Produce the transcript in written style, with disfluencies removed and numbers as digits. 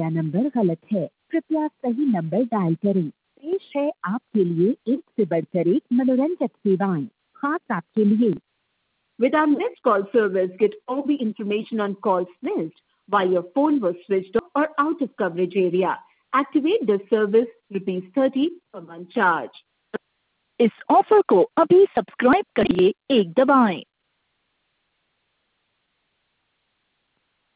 गया नंबर गलत है, कृपया सही नंबर डायल करें। पेश है आपके लिए एक से बढ़कर एक मनोरंजक सेवाएं, खास आपके लिए। With our missed call service, get all the information on calls missed while your phone was switched off or out of coverage area. Activate this service, ₹30 per month charge. इस ऑफर को अभी सब्सक्राइब करिए, एक दबाएं।